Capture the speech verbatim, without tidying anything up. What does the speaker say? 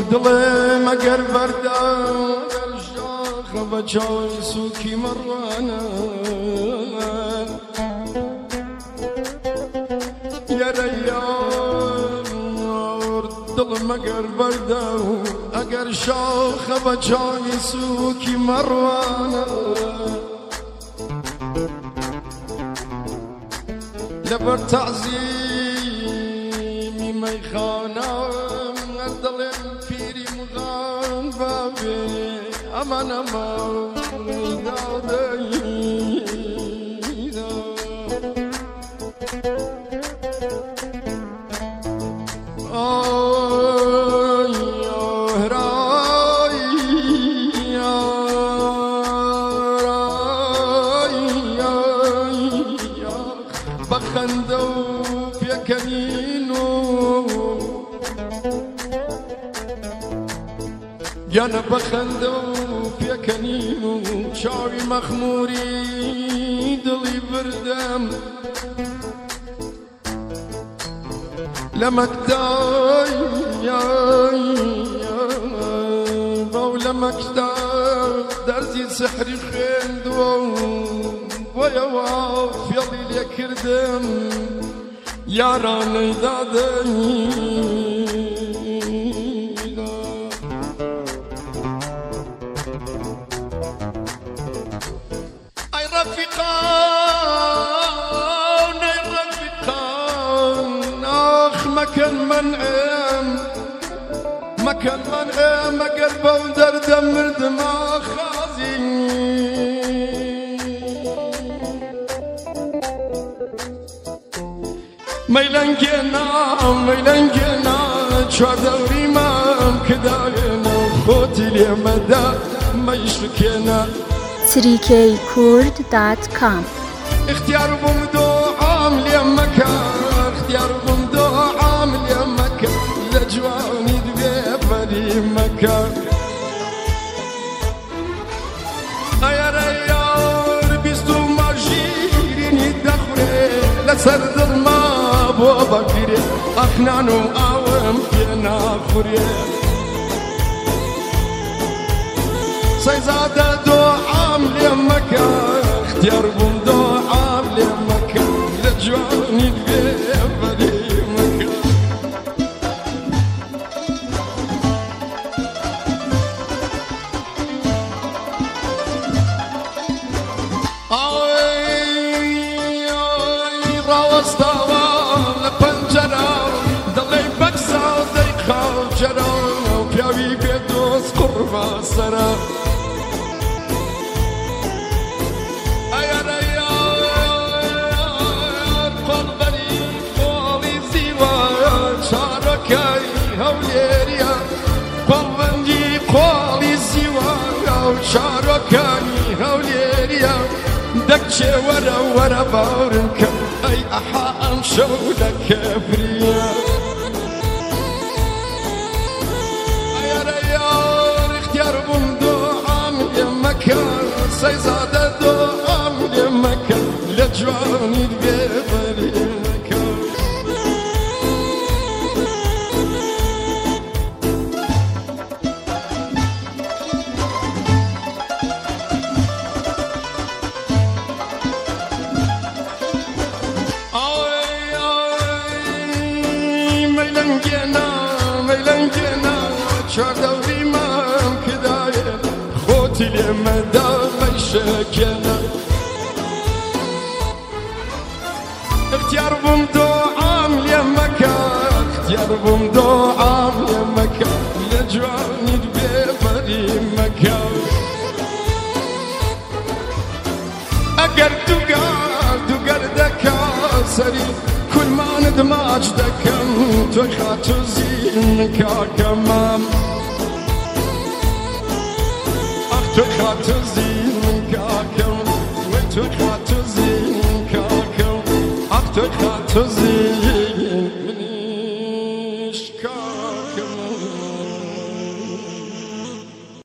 دڵێ مەگەر بەردا گەرژاخە بە چاوی سووکی مەڕوانە یارە یار دڵ مەگەر بەردا و ئەگەر شاخە بە چاوی سووکی مەڕوانە لەبەر تەعزیمی مەیخانە دڵێن پیری مغان بابێ ئەمان ئەمان دادەیدا ئای ئۆهرای بە خەندە و پێکەنین و گیانە بەخەندە و پێکەنین و چاوی مەخموری دڵی بردەم لە مەکتای باو لە مەکتاب دەرزی سحری خوێندووە و بۆیەوە فێڵی لێ کردم یارانەی دادەی رفيقان اي رفيقان اخ مكان منعم مكان منعم قلبه ودردم مردم اخازي ميلنجنا ميلنجنا شو دوري ما كداينا خوتي اليمدا ما يشكينا تریکی کورد دات کام اختیار بوم دو عام لیمکا اختیار بوم دو عام لیمکا لجوانی دوی بری مکا ایار ایار بیستو ماجیرینی دخوره لسر دل ما بو بکره اخنانو آوم پینا خوره سيزادة دو عام ليمكا اختيار بوم دو عام ليمكا لجواني دبيبا ليمكا آي آي راوستاوا لپنجرا دلي بكسا ديخا جرا وبياوي بيدوس قربا سرا قلبنجي قولي زيوايا وشاركاني هوليريا دكشي ورا ورا بارنك اي احا امشو لك بريا يا ريال اختيار بمدو عامل يمكان سيزادة دو عامل يمكان لجواني دبيبري ميلنجنا ميلنجنا شادوري ما كداية خوتي لمدى ميشكنا اختيار بمدو عام ليمكا اختيار بمدو عام ليمكا لجواني دبيبري مكا اگر دوغار دوغار دكا سري كل ما ندماج دكم تخاتو زينكا كمام اخ تخاتو زينكا كم وتخاتو زينكا كم اخ تخاتو زينكا